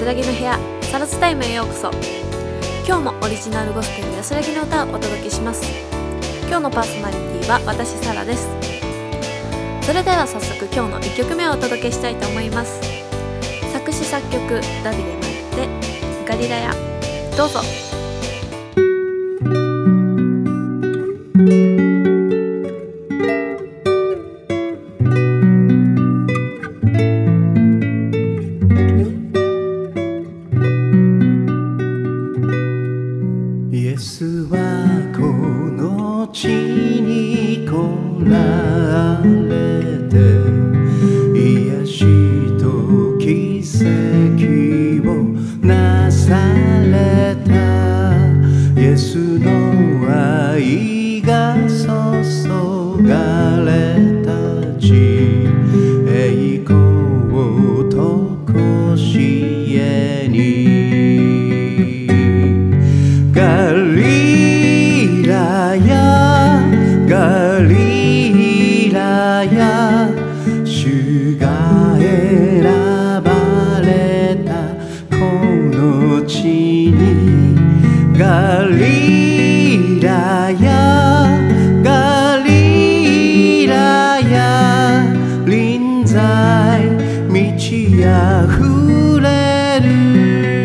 らぎの部屋サラスタイムへようこそ。今日もオリジナルゴスペル安らぎの歌をお届けします。今日のパーソナリティは私サラです。それでは早速今日の1曲目をお届けしたいと思います。作詞作曲ダビデマイでガリラヤ、どうぞ。 イエスはこの地に来られて、癒しと奇跡をなされた。イエスの愛が注がれた地、栄光とこしえに。ガリラヤ、ガリラヤ、主が選ばれたこの地に。ガリラヤ、ガリラヤ、臨在満ち溢れる。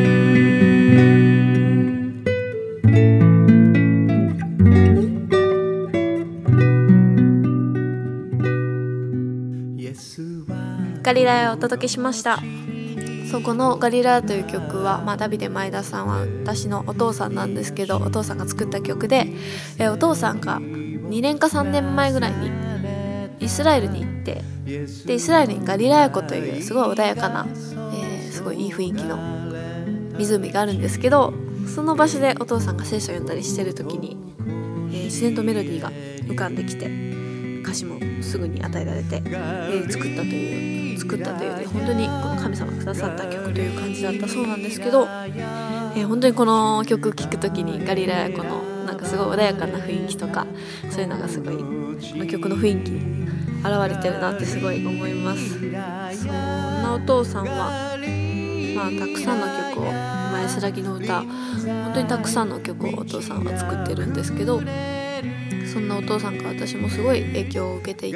ガリラヤをお届けしました。このガリラヤという曲は、ダビデ前田さんは私のお父さんなんですけど、お父さんが作った曲で、お父さんが2年か3年前ぐらいにイスラエルに行って、でイスラエルにガリラヤ湖というすごい穏やかな、すごいいい雰囲気の湖があるんですけど、その場所でお父さんが聖書を読んだりしてる時に、自然とメロディーが浮かんできて、歌詞もすぐに与えられて、作ったという本当にこの神様がくださった曲という感じだったそうなんですけど、本当にこの曲聴くときにガリラヤ湖のなんかすごい穏やかな雰囲気とか、そういうのがすごいこの曲の雰囲気に現れてるなってすごい思います。そんなお父さんは、たくさんの曲を、安らぎの歌、本当にたくさんの曲をお父さんは作ってるんですけど、そんなお父さんから私もすごい影響を受けていて、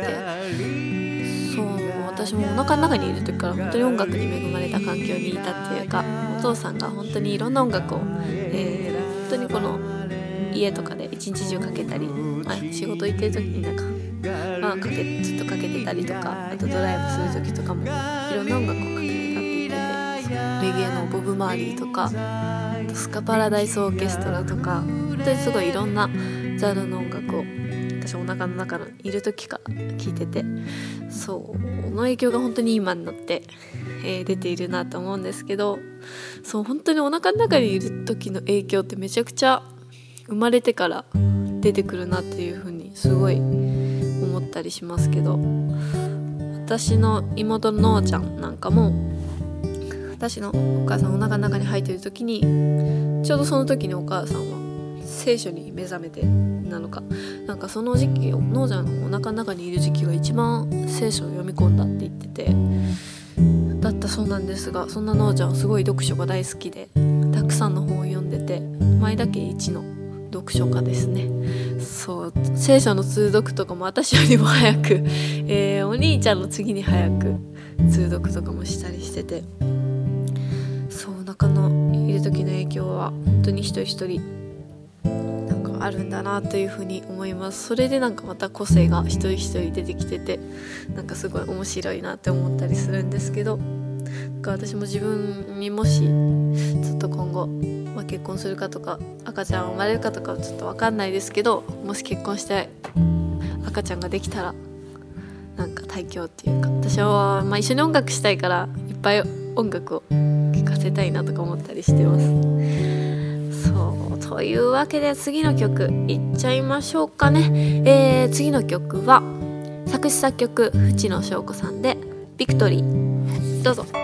私もお腹の中にいる時から本当に音楽に恵まれた環境にいたっていうか、お父さんが本当にいろんな音楽を、本当にこの家とかで一日中かけたり、仕事行ってる時にずっとかけてたりとか、あとドライブする時とかもいろんな音楽をかけてたって言ってて、レゲエのボブ・マーリーとかスカパラダイスオーケストラとか、本当にすごいいろんなジャンルの音楽を私お腹の中にいる時から聴いてて、その影響が本当に今になって、出ているなと思うんですけど、本当にお腹の中にいる時の影響ってめちゃくちゃ生まれてから出てくるなっていう風にすごい思ったりしますけど、私の妹ののーちゃんなんかも、私のお母さんお腹の中に入っている時に、ちょうどその時にお母さんは聖書に目覚めてなのか、なんかその時期、のーちゃんのお腹の中にいる時期が一番聖書を読み込んだって言っててだったそうなんですが、そんなのーちゃんはすごい読書が大好きで、たくさんの本を読んでて、前田家一の読書家ですね。聖書の通読とかも私よりも早く、お兄ちゃんの次に早く通読とかもしたりしてて、中のいる時の影響は本当に一人一人なんかあるんだなというふうに思います。それでなんかまた個性が一人一人出てきてて、なんかすごい面白いなって思ったりするんですけど、なんか私も自分にもしちょっと今後、結婚するかとか赤ちゃん生まれるかとかはちょっと分かんないですけど、もし結婚して赤ちゃんができたら、なんか大教っていうか、私は一緒に音楽したいからいっぱい音楽を聴かせたいなとか思ったりしてます。というわけで次の曲いっちゃいましょうかね。次の曲は作詞作曲淵野翔子さんでビクトリー、どうぞ。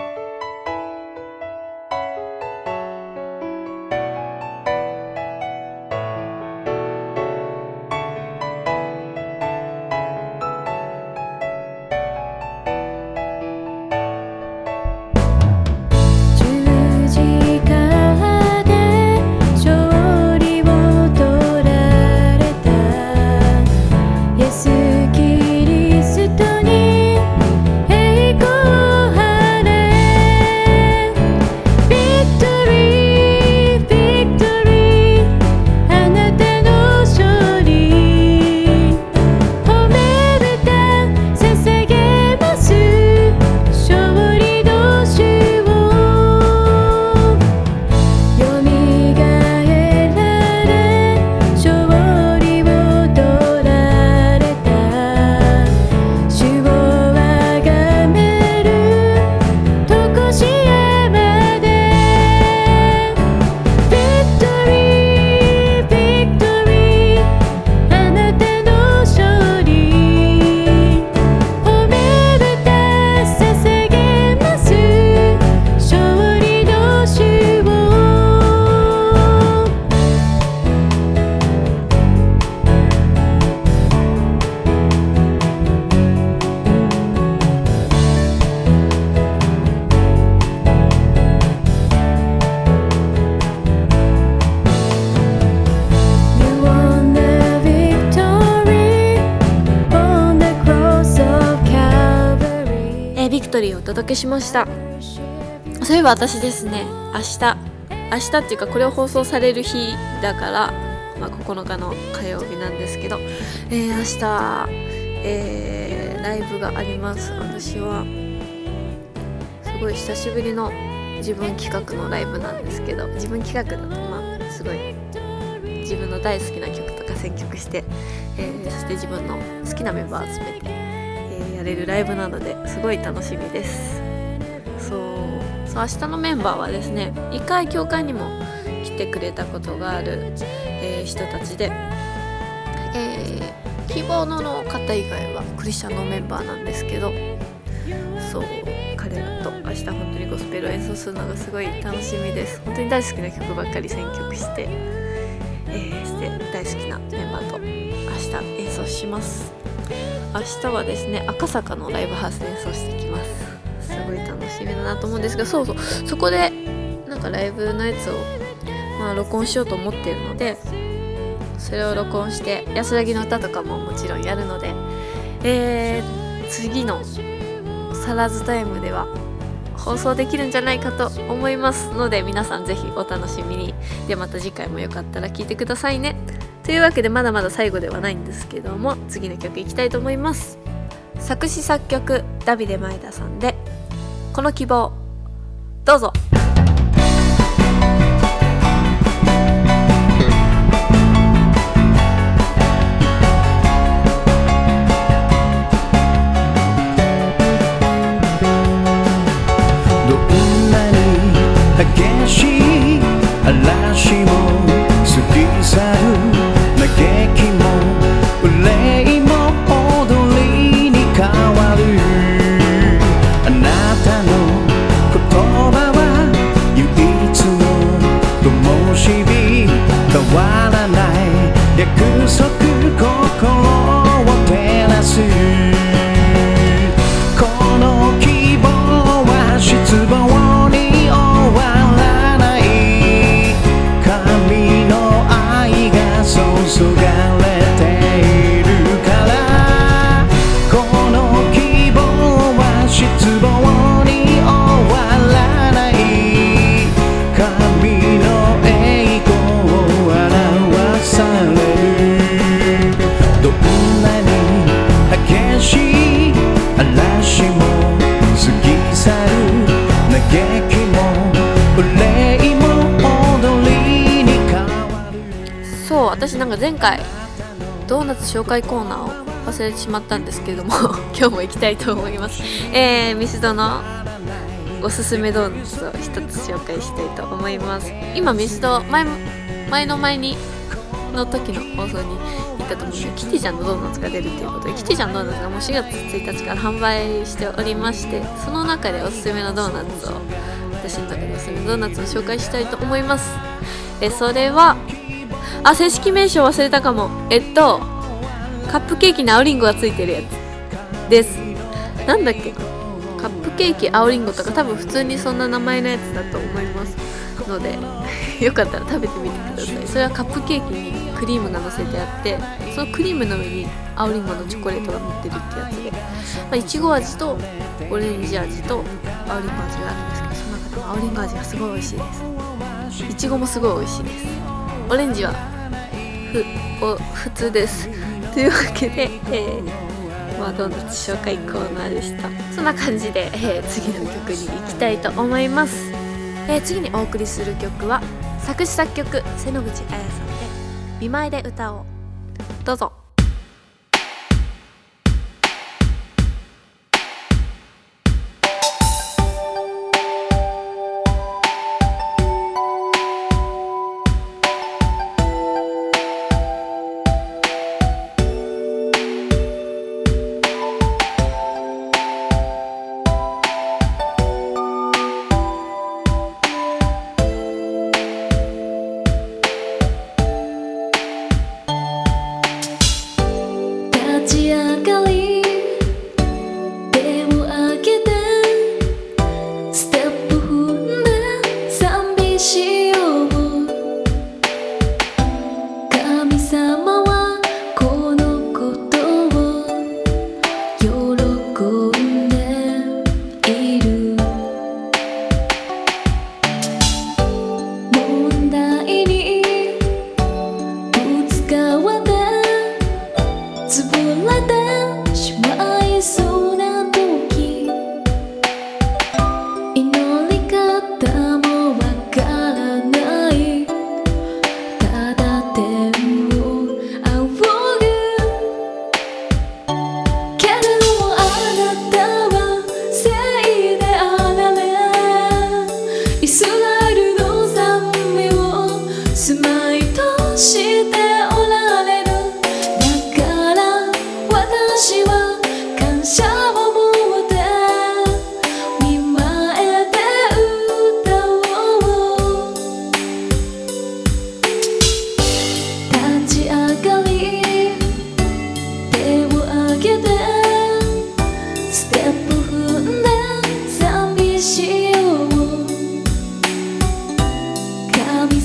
十字リーをお届けしました。そういえば私ですね、明日っていうかこれを放送される日だから、9日の火曜日なんですけど、明日、ライブがあります。私はすごい久しぶりの自分企画のライブなんですけど、自分企画だとすごい自分の大好きな曲とか選曲して、そして自分の好きなメンバーを集めて、やれるライブなのですごい楽しみです。そう明日のメンバーはですね、1回教会にも来てくれたことがある、人たちで、希望の方以外はクリスチャンのメンバーなんですけど、そう彼らと明日本当にゴスペルを演奏するのがすごい楽しみです。本当に大好きな曲ばっかり選曲して、して大好きなメンバーと明日演奏します。明日はですね、赤坂のライブハウスで演奏してきます。すごい楽しみだなと思うんですが、そこでなんかライブのやつを録音しようと思っているので、それを録音して安らぎの歌とかももちろんやるので、次のサラズタイムでは放送できるんじゃないかと思いますので、皆さんぜひお楽しみに。でまた次回もよかったら聞いてくださいね。というわけでまだまだ最後ではないんですけども、次の曲いきたいと思います。作詞作曲ダビデ前田さんでこの希望、どうぞ。 激しい嵐も過ぎ去る、嘆きも憂いも踊りに変わる。あなたの言葉は唯一の灯火、変わらない約束、心を照らす。この希望は失望に注がれているから、この希望は失望に終わらない。神の栄光を表される。どんなに激しい嵐も過ぎ去る、嘆きも憂いも踊りに変わる。 そう私なんか前回ドーナツ紹介コーナーを忘れてしまったんですけども今日も行きたいと思います。ミスドのおすすめドーナツを一つ紹介したいと思います。今ミスド前の時の放送に言ったと思うんですけど、キティちゃんのドーナツが出るということで、キティちゃんのドーナツがもう4月1日から販売しておりまして、その中でおすすめのドーナツを、私の中でおすすめのドーナツを紹介したいと思います。それは正式名称忘れたかも。カップケーキに青リンゴがついてるやつです。なんだっけな、カップケーキ青リンゴとか多分普通にそんな名前のやつだと思いますのでよかったら食べてみてください。それはカップケーキにクリームが乗せてあって、そのクリームの上に青リンゴのチョコレートが乗ってるってやつで、いちご味とオレンジ味と青リンゴ味があるんですけど、その中でも青リンゴ味がすごい美味しいです。いちごもすごい美味しいです。オレンジは普通です。というわけで、ドーナツ紹介コーナーでした。そんな感じで、次の曲に行きたいと思います。次にお送りする曲は作詞作曲瀬野口彩さんで見舞いで歌おう。どうぞ。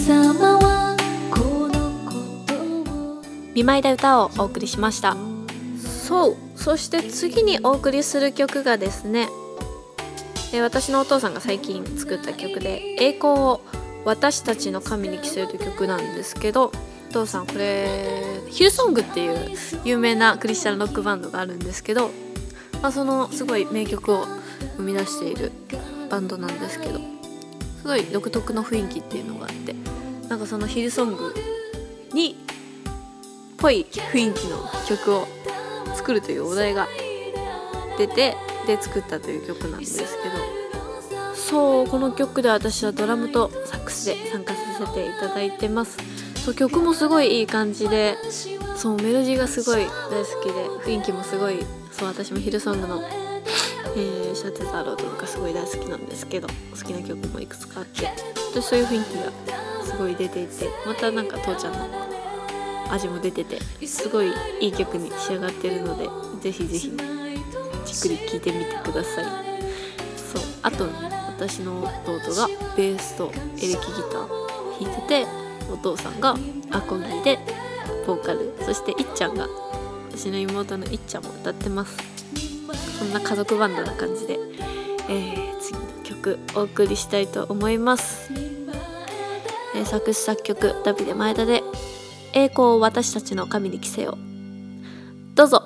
様はこのことを見舞いで歌をお送りしました。そして次にお送りする曲がですね、私のお父さんが最近作った曲で栄光を私たちの神に着せるという曲なんですけど、お父さんこれヒルソングっていう有名なクリスチャンロックバンドがあるんですけど、そのすごい名曲を生み出しているバンドなんですけど、すごい独特の雰囲気っていうのがあって、なんかそのヒルソングにぽい雰囲気の曲を作るというお題が出てで作ったという曲なんですけど、この曲で私はドラムとサックスで参加させていただいてます。曲もすごいいい感じで、メロディーがすごい大好きで、雰囲気もすごい、私もヒルソングの、シャテザーロードとかすごい大好きなんですけど、好きな曲もいくつかあって、そういう雰囲気がすごい出ていて、またなんか父ちゃんの味も出てて、すごいいい曲に仕上がってるので、ぜひぜひじっくり聴いてみてください。あと私の弟がベースとエレキギター弾いてて、お父さんがアコギでボーカル、そしていっちゃんが、私の妹のいっちゃんも歌ってます。そんな家族バンドな感じで、次の曲お送りしたいと思います。作詞作曲ダビデ前田で栄光を私たちの神に着せよう。どうぞ。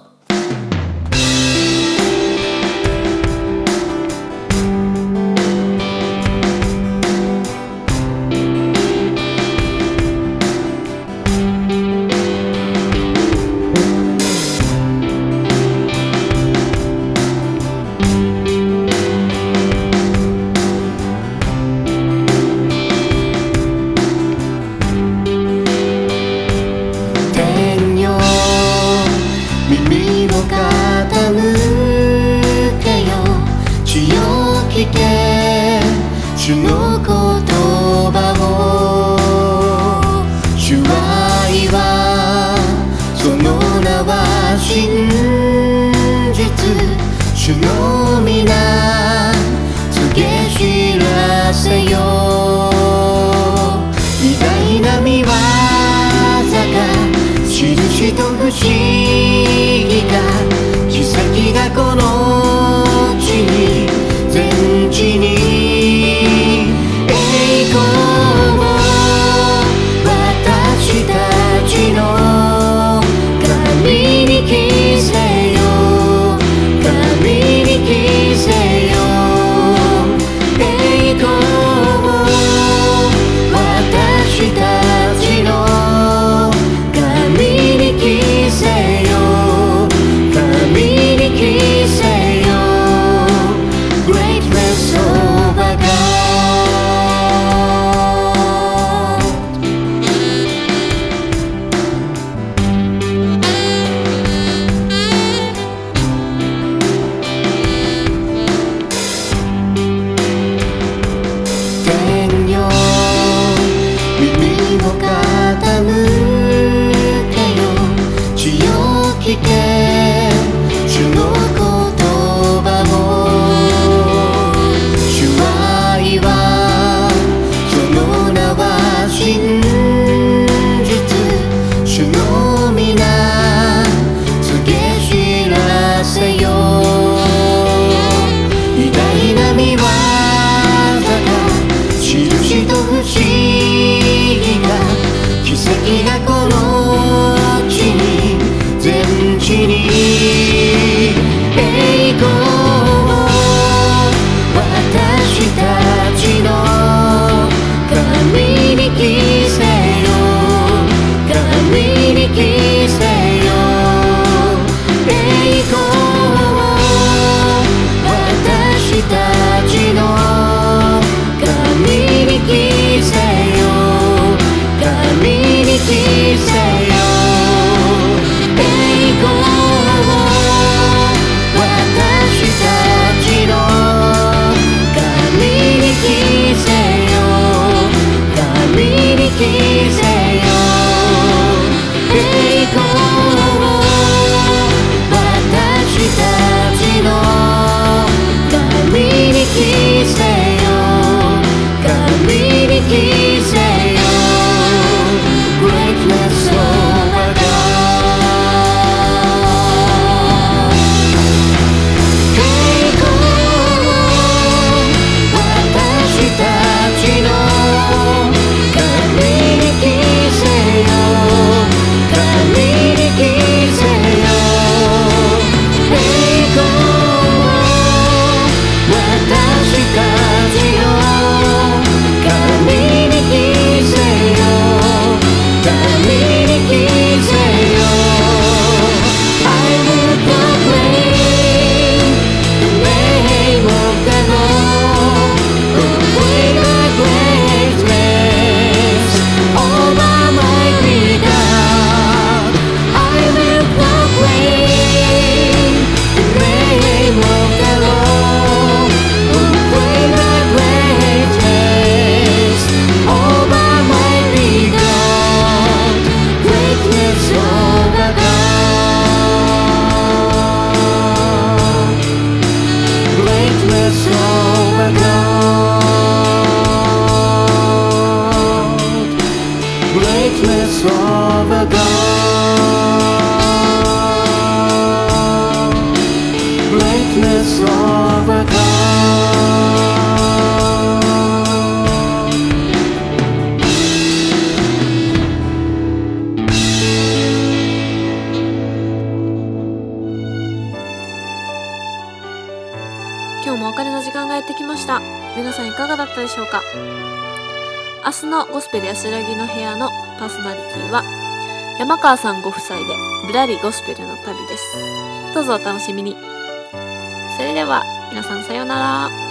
耳 Brightness of a dawn, brightness of a dawn. 今日もお別れの時間がやってきました。皆さんいかがだったでしょうか。明日のゴスペル安らぎの部屋のパーソナリティは山川さんご夫妻でぶらりゴスペルの旅です。どうぞお楽しみに。それでは皆さんさようなら。